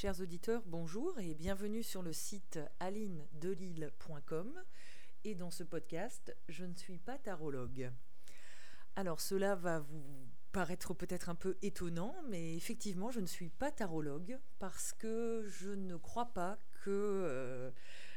Chers auditeurs, bonjour et bienvenue sur le site alinedelille.com. Et dans ce podcast, je ne suis pas tarologue. Alors cela va vous paraître peut-être un peu étonnant, mais effectivement, je ne suis pas tarologue parce que je ne crois pas que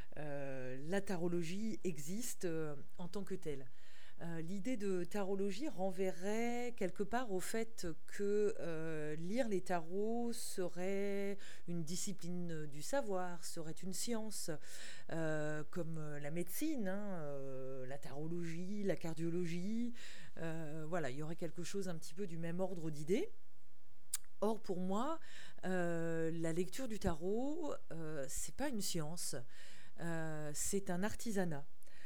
la tarologie existe en tant que telle. L'idée de tarologie renverrait quelque part au fait que lire les tarots serait une discipline du savoir, serait une science, comme la médecine, la tarologie, la cardiologie. Voilà, il y aurait quelque chose un petit peu du même ordre d'idées. Or, pour moi, la lecture du tarot, c'est pas une science, c'est un artisanat.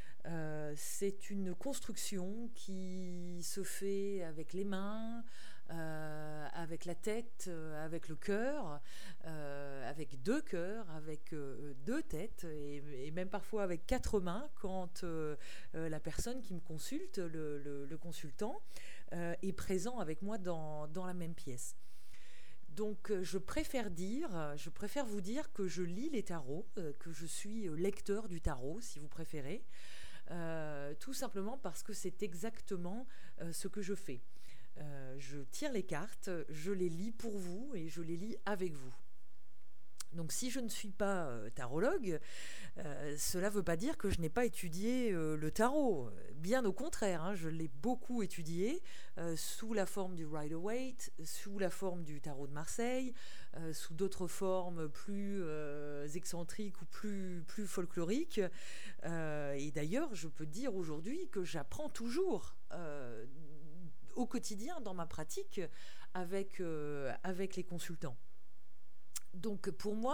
C'est une construction qui se fait avec les mains, avec la tête, avec le cœur, avec deux cœurs, avec deux têtes et même parfois avec quatre mains quand la personne qui me consulte, le consultant, est présent avec moi dans la même pièce. Donc je préfère vous dire que je lis les tarots, que je suis lecteur du tarot si vous préférez, tout simplement parce que c'est exactement ce que je fais. Je tire les cartes, je les lis pour vous et je les lis avec vous. Donc si je ne suis pas tarologue, cela ne veut pas dire que je n'ai pas étudié le tarot. Bien au contraire, je l'ai beaucoup étudié sous la forme du Rider-Waite, sous la forme du tarot de Marseille, sous d'autres formes plus excentriques ou plus folkloriques. Et d'ailleurs, je peux dire aujourd'hui que j'apprends toujours au quotidien dans ma pratique avec les consultants. Donc pour moi,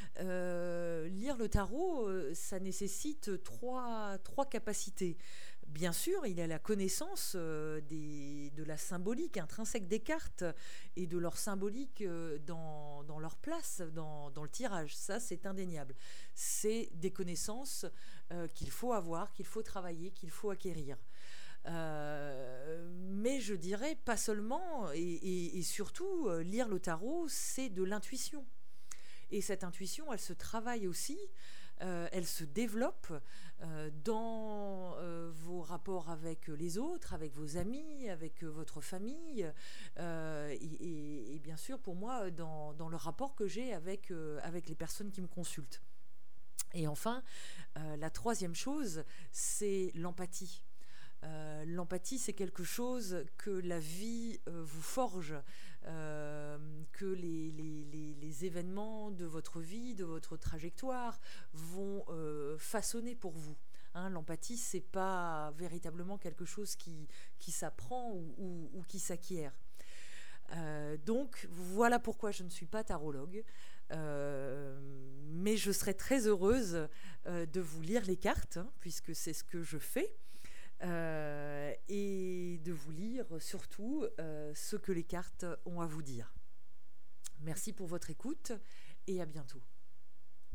lire le tarot, ça nécessite trois capacités. Bien sûr, il y a la connaissance de la symbolique intrinsèque des cartes et de leur symbolique dans leur place dans le tirage. Ça, c'est indéniable. C'est des connaissances qu'il faut avoir, qu'il faut travailler, qu'il faut acquérir. Mais je dirais pas seulement et surtout, lire le tarot, c'est de l'intuition. Et cette intuition, elle se travaille aussi, elle se développe dans vos rapports avec les autres, avec vos amis, avec votre famille, et bien sûr pour moi dans le rapport que j'ai avec les personnes qui me consultent. Et enfin, la troisième chose, c'est l'empathie. L'empathie, c'est quelque chose que la vie vous forge, que les événements de votre vie, de votre trajectoire vont façonner pour vous. L'empathie, c'est pas véritablement quelque chose qui s'apprend ou qui s'acquiert. Donc voilà pourquoi je ne suis pas tarologue, mais je serais très heureuse de vous lire les cartes, puisque c'est ce que je fais. Et de vous lire surtout ce que les cartes ont à vous dire. Merci pour votre écoute et à bientôt.